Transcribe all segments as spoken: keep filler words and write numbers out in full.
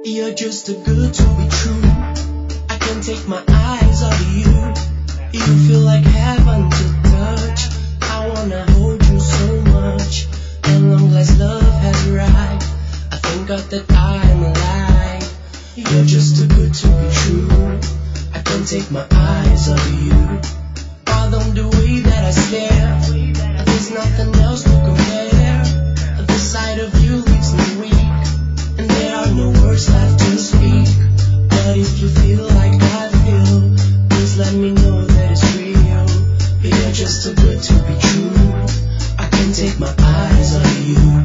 You're just too good to be true. I can't take my eyes off you. You feel like heaven to touch. I wanna hold you so much. And long as love has arrived, I thank God that I'm alive. You're just too good to be true. I can't take my eyes off you. Pardon the way that I stare. There's nothing else to compare. The sight of you leaves me weak, and there are no words left to speak. But if you feel like I feel, please let me know that it's real. You're just too good to be true. I can't take my eyes off you.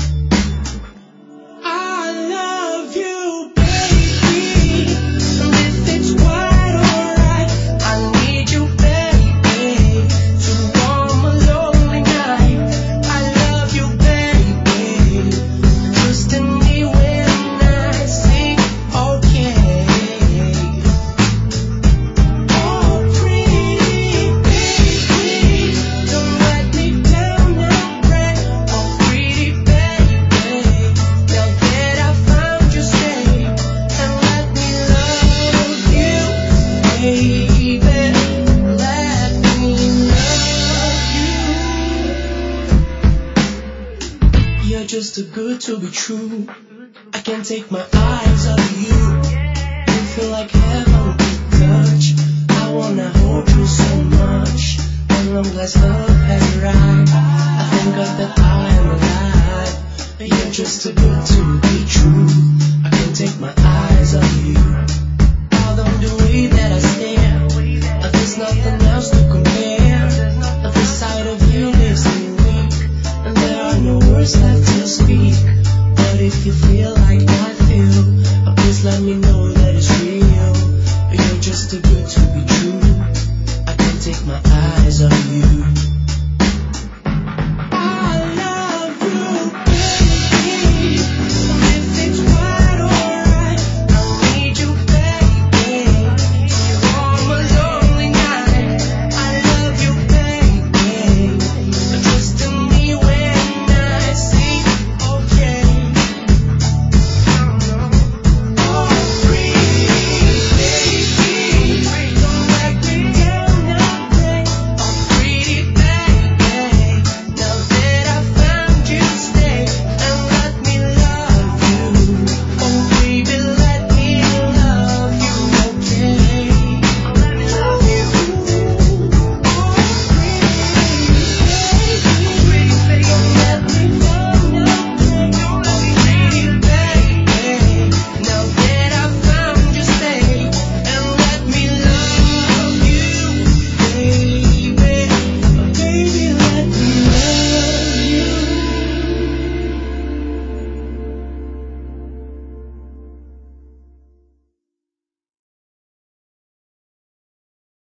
I love you, baby. And if it's quite alright, I need you, baby, to warm a lonely night. I love you, baby. Trust in me when I say okay. Oh, pretty baby, don't let me down now, pray. Oh, pretty baby, now that I found you safe, and let me love you, baby. Let me love you. You're just too good to be true. I can't take my eyes off you. You feel like heaven to touch. I wanna hold you so much. And long as love has arrived, I thank God that I am alive. You're just too good to be true. I can't take my eyes off you. Pardon the way that I stare. There's nothing else to compare. The sight of you leaves me weak, and there are no words left to speak. But if you feel like I feel, please let me know